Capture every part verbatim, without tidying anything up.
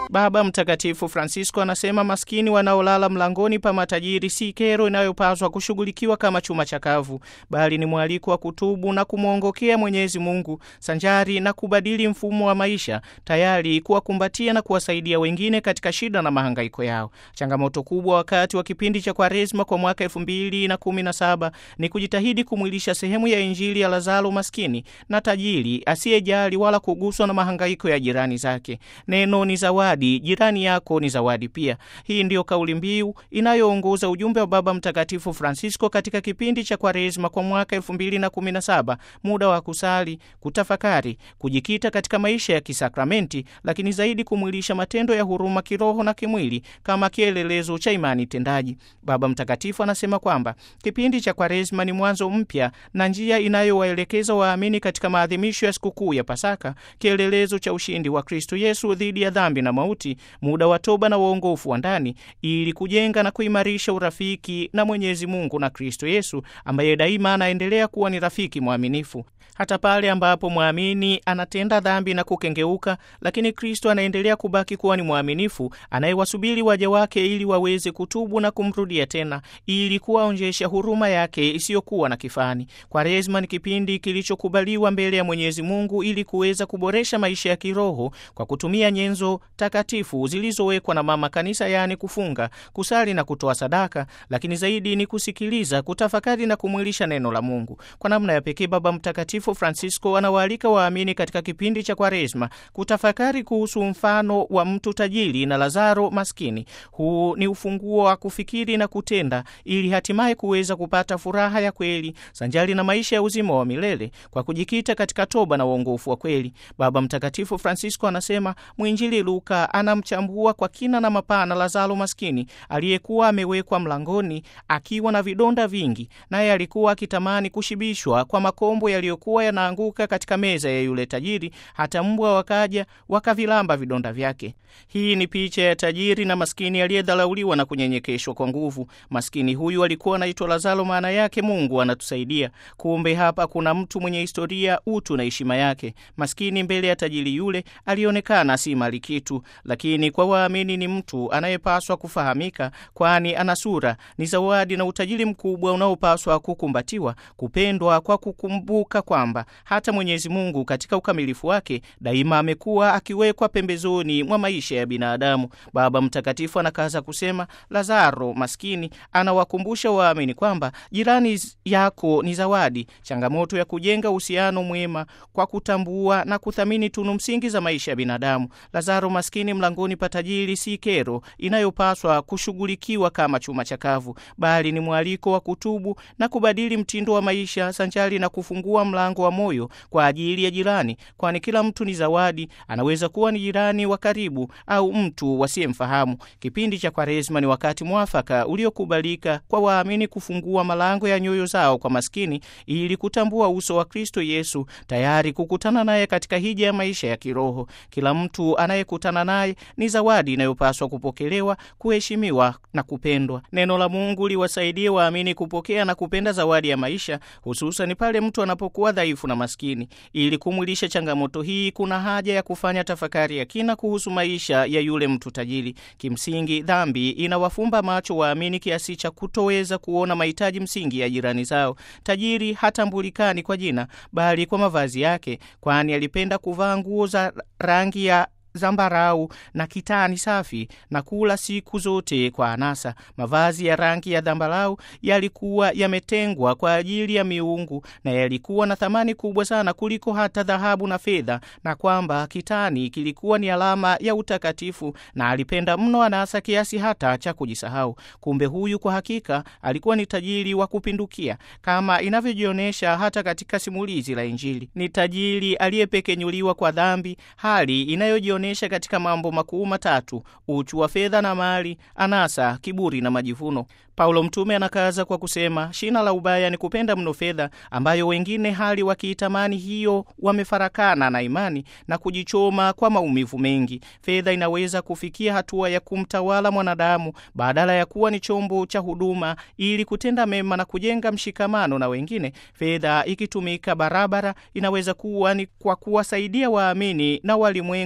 Baba Mtakatifu Francisco anasema maskini wanaolala mlangoni pa matajiri si kero inayopaswa kushughulikiwa kama chuma chakavu, bali ni mwaliko wa kutubu na kumwongokea Mwenyezi Mungu sanjari na kubadili mfumo wa maisha, tayari kuwakumbatia na kuwasaidia wengine katika shida na mahangaiko yao. Changamoto kubwa wakati wa kipindi cha Kwaresma kwa mwaka elfu mbili na kumi na saba ni kujitahidi kumwilisha sehemu ya Injili ya Lazaro maskini na tajiri asiyejali wala kuguswa na mahangaiko ya jirani zake. Neno ni zawadi, jirani yako ni zawadi pia. Hii ndiyo kauli mbiu inayoongoza ujumbe wa Baba Mtakatifu Francisco katika kipindi cha Kwaresma kwa mwaka elfu mbili na kumi na saba, muda wa kusali, kutafakari, kujikita katika maisha ya kisakramenti, lakini zaidi kumwilisha matendo ya huruma kiroho na kimwili kama kielelezo cha imani tendaji. Baba Mtakatifu anasema kwamba kipindi cha Kwaresma ni mwanzo mpya na njia inayowaelekeza waamini katika maadhimisho ya sikukuu ya Pasaka, kielelezo cha ushindi wa Kristo Yesu dhidi ya dhambi na mauti, muda wa toba na uongofu wa ndani, ili kujenga na kuimarisha urafiki na Mwenyezi Mungu na Kristo Yesu ambaye daima anaendelea kuwa ni rafiki mwaminifu. Hata pale ambapo mwamini anatenda dhambi na kukengeuka, lakini Kristo anaendelea kubaki kuwa ni mwaminifu anayewasubiri waja wake ili waweze kutubu na kumrudia tena, ili kuwaonjesha huruma yake isiyokuwa na kifani. Kwaresma ni kipindi kilichokubaliwa mbele ya Mwenyezi Mungu ili kuweza kuboresha maisha ya kiroho kwa kutumia nyenzo takatifu zilizowekwa na Mama Kanisa, yaani kufunga, kusali na kutoa sadaka, lakini zaidi ni kusikiliza, kutafakari na kumwilisha neno la Mungu. Kwa namna ya pekee Baba Mtakatifu Francisco anawaalika waamini katika kipindi cha Kwaresma kutafakari kuhusu mfano wa mtu tajiri na Lazaro maskini. Huu ni ufunguo wa kufikiri na kutenda ili hatimaye kuweza kupata furaha ya kweli sanjari na maisha ya uzima wa milele kwa kujikita katika toba na uongofu wa kweli. Baba Mtakatifu Francisco anasema mwinjili Luka anamchambua kwa kina na mapana Lazaro maskini aliyekuwa amewekwa mlangoni akiwa na vidonda vingi, naye alikuwa akitamani kushibishwa kwa makombo yaliyokuwa yanaanguka katika meza ya yule tajiri, hata mbwa wakaja wakavilamba vidonda vyake. Hii ni picha ya tajiri na maskini aliyedharauliwa na kunyenyekeshwa kwa nguvu. Maskini huyu alikuwa anaitwa Lazaro, maana yake Mungu anatusaidia. Kumbe hapa kuna mtu mwenye historia, utu na heshima yake. Maskini mbele ya tajiri yule alionekana si mali kitu, lakini kwa waamini ni mtu anayepaswa kufahamika, kwani ana sura, ni zawadi na utajiri mkubwa unaopaswa kukumbatiwa, kupendwa, kwa kukumbuka kwamba hata Mwenyezi Mungu katika ukamilifu wake daima amekuwa akiwekwa pembezoni mwa maisha ya binadamu. Baba Mtakatifu anakaza kusema Lazaro maskini anawakumbusha waamini kwamba jirani yako ni zawadi, changamoto ya kujenga uhusiano mwema kwa kutambua na kuthamini tunu msingi za maisha ya binadamu. Lazaro maskini mlangoni pa tajiri si kero inayopaswa kushughulikiwa kama chuma chakavu, bali ni mwaliko wa kutubu na kubadili mtindo wa maisha sanjari na kufungua mlango wa moyo kwa ajili ya jirani, kwani kila mtu ni zawadi. Anaweza kuwa ni jirani wa karibu au mtu wasiyemfahamu. Kipindi cha Kwaresma ni wakati mwafaka uliokubalika kwa waamini kufungua malango ya nyoyo zao kwa maskini ili kutambua uso wa Kristo Yesu, tayari kukutana naye katika hija ya maisha ya kiroho. Kila mtu anayekutana naye ni zawadi inayopaswa kupokelewa, kuheshimiwa na kupendwa. Neno la Mungu liwasaidie waamini kupokea na kupenda zawadi ya maisha, hususan pale mtu anapokuwa dhaifu na maskini. Ili kumwilisha changamoto hii, kuna haja ya kufanya tafakari ya kina kuhusu maisha ya yule mtu tajiri. Kimsingi, dhambi inawafumba macho waamini kiasi cha kutoweza kuona mahitaji msingi ya jirani zao. Tajiri hatambulikani kwa jina, bali kwa mavazi yake, kwani alipenda kuvaa nguo za rangi ya zambarau na kitani safi na kula siku zote kwa anasa. Mavazi ya rangi ya zambarau yalikuwa yametengwa kwa ajili ya miungu na yalikuwa na thamani kubwa sana kuliko hata dhahabu na fedha, na kwamba kitani kilikuwa ni alama ya utakatifu, na alipenda mno anasa kiasi hata cha kujisahau. Kumbe huyu kwa hakika alikuwa ni tajiri wa kupindukia, kama inavyojionyesha hata katika simulizi la Injili. Ni tajiri aliyepekenyuliwa kwa dhambi, hali inayojionyesha katika mambo makuu matatu: uchu wa fedha na mali, anasa, kiburi na majivuno. Paulo mtume anakaza kwa kusema, shina la ubaya ni kupenda mno fedha, ambayo wengine hali wakiitamani hiyo wamefarakana na imani na kujichoma kwa maumivu mengi. Fedha inaweza kufikia hatua ya kumtawala mwanadamu badala ya kuwa ni chombo cha huduma ili kutenda mema na kujenga mshikamano na wengine. Fedha ikitumika barabara inaweza kuwa ni kwa kuwasaidia waamini na walimwengu katika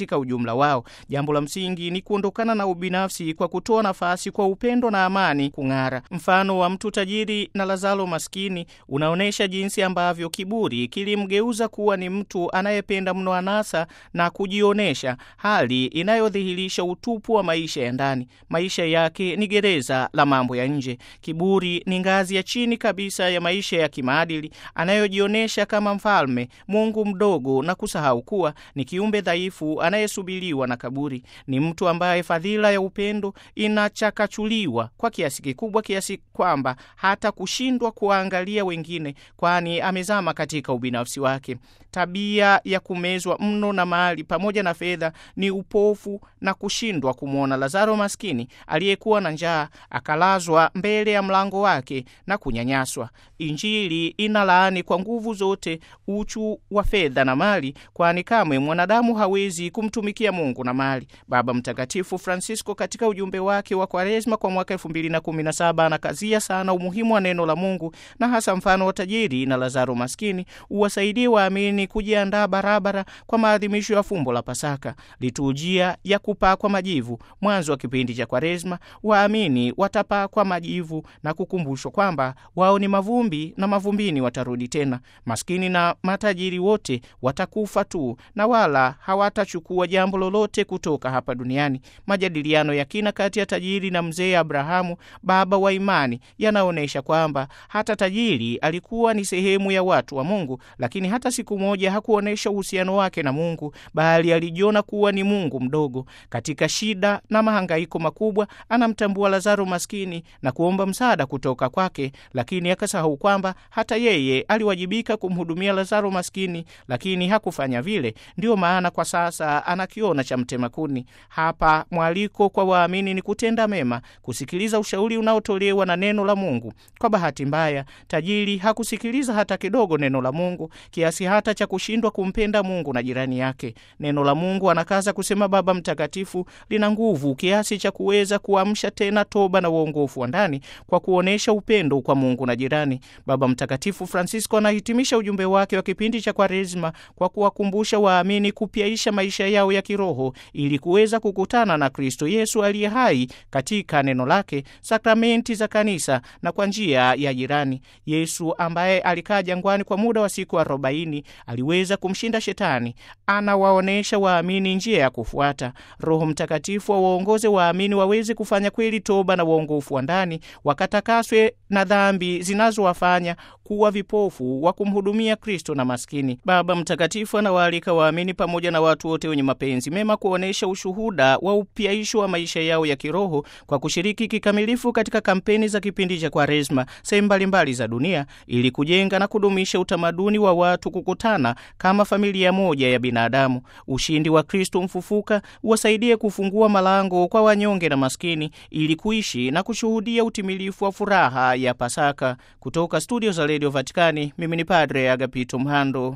katika ujumla wao. Jambo la msingi ni kuondokana na ubinafsi kwa kutoa nafasi kwa upendo na amani kung'ara. Mfano wa mtu tajiri na Lazaro maskini unaonesha jinsi ambavyo kiburi kilimgeuza kuwa ni mtu anayependa mno anasa na kujionesha, hali inayodhihirisha utupu wa maisha ya ndani. Maisha yake ni gereza la mambo ya nje. Kiburi ni ngazi ya chini kabisa ya maisha ya kimaadili, anayojionesha kama mfalme, Mungu mdogo, na kusahau kuwa ni kiumbe dhaifu anayesubiriwa na kaburi. Ni mtu ambaye fadhila ya upendo inachakachuliwa kwa kiasi kikubwa, kiasi kwamba hata kushindwa kuangalia wengine, kwani amezama katika ubinafsi wake. Tabia ya kumezwa mno na mali pamoja na fedha ni upofu na kushindwa kumwona Lazaro maskini aliyekuwa na njaa akalazwa mbele ya mlango wake na kunyanyaswa. Injili inalaani kwa nguvu zote uchu wa fedha na mali, kwani kamwe mwanadamu hawezi kumtumikia Mungu na mali. Baba Mtakatifu Francisco katika ujumbe wake wa Kwaresma kwa mwaka elfu mbili na kumi na saba anakazia sana umuhimu wa neno la Mungu, na hasa mfano wa tajiri na Lazaro maskini uwasaidie waamini kujiandaa barabara kwa maadhimisho ya fumbo la Pasaka. Liturujia ya kupakwa majivu mwanzo wa kipindi cha Kwaresma, waamini watapakwa majivu na kukumbushwa kwamba wao ni mavumbi na mavumbini watarudi tena. Maskini na matajiri wote watakufa tu na wala hawatachukua jambo lolote kutoka hapa duniani. Majadiliano ya kina kati ya tajiri na mzee Abrahamu, baba wa imani, yanaonesha kwamba hata tajiri alikuwa ni sehemu ya watu wa Mungu, lakini hata siku moja hakuonesha uhusiano wake na Mungu, bali alijiona kuwa ni Mungu mdogo. Katika shida na mahangaiko makubwa, anamtambua Lazaro maskini na kuomba msaada kutoka kwake, lakini akasahau kwamba hata yeye aliwajibika kumhudumia Lazaro maskini, lakini hakufanya vile. Ndio maana kwa sasa anakiona cha mtema kuni. Hapa mwaliko kwa waamini ni kutenda mema, kusikiliza ushauri unaotolewa na neno la Mungu. Kwa bahati mbaya, tajiri hakusikiliza hata kidogo neno la Mungu, kiasi hata cha kushindwa kumpenda Mungu na jirani yake. Neno la Mungu, anakaza kusema Baba Mtakatifu, lina nguvu kiasi cha kuweza kuamsha tena toba na uongofu wa ndani kwa kuonesha upendo kwa Mungu na jirani. Baba Mtakatifu Francisco anahitimisha ujumbe wake wa kipindi cha Kwaresma kwa kuwakumbusha waamini kupyaisha maisha yao ya kiroho ili kuweza kukutana na Kristo Yesu aliye hai katika neno lake, sakramenti za kanisa na kwa njia ya jirani. Yesu ambaye alikaa jangwani kwa muda wa siku arobaini aliweza kumshinda shetani. Anawaonesha waamini njia ya kufuata. Roho Mtakatifu awaongoze waamini waweze kufanya kweli toba na uongofu wa ndani, wakatakaswe na dhambi zinazowafanya kuwa vipofu wa kumhudumia Kristo na maskini. Baba Mtakatifu anawaalika waamini pamoja na watu wote wenye mapenzi mema kuonesha ushuhuda wa upyaisho wa maisha yao ya kiroho kwa kushiriki kikamilifu katika kampeni za kipindi cha Kwaresma sehemu mbalimbali za dunia, ili kujenga na kudumisha utamaduni wa watu kukutana kama familia moja ya binadamu. Ushindi wa Kristo mfufuka uwasaidie kufungua malango kwa wanyonge na maskini, ili kuishi na kushuhudia utimilifu wa furaha ya Pasaka. Kutoka studio za Radio Vatikani, mimi ni Padre Agapito Mhando.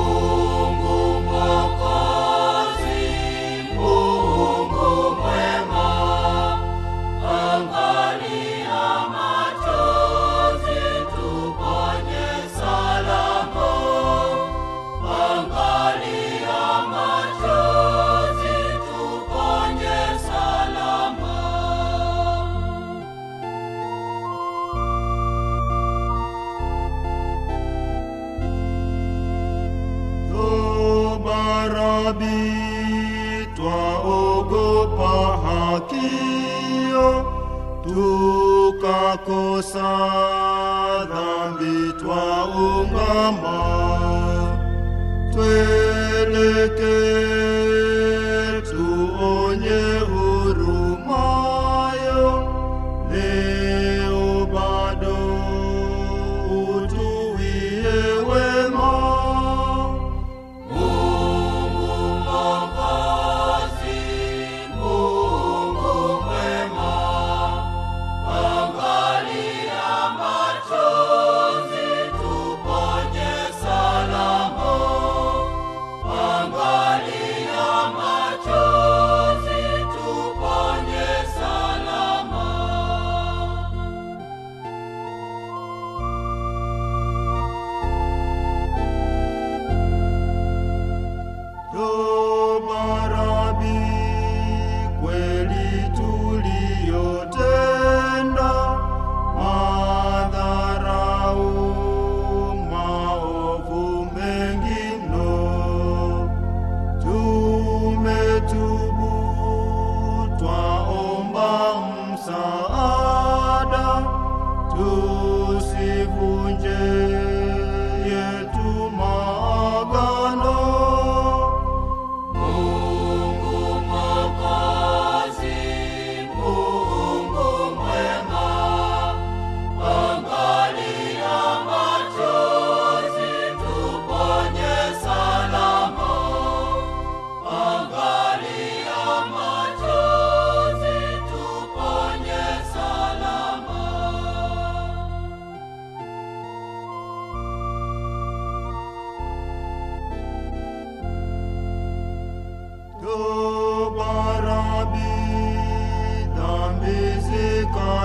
Twaogopa hakio, tukakosa dhambi twaungama, tweleke tuonye hurumayo, leo bado utuwie wema. Angalia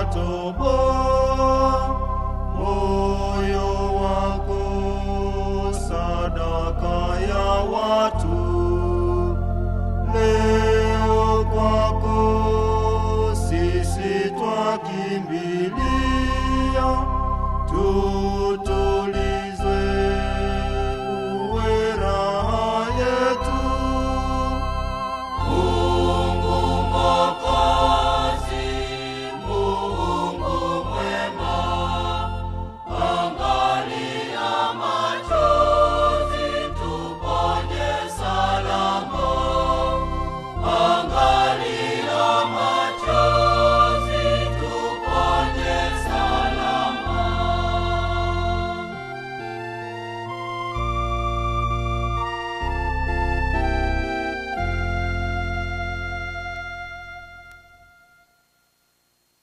toba moyo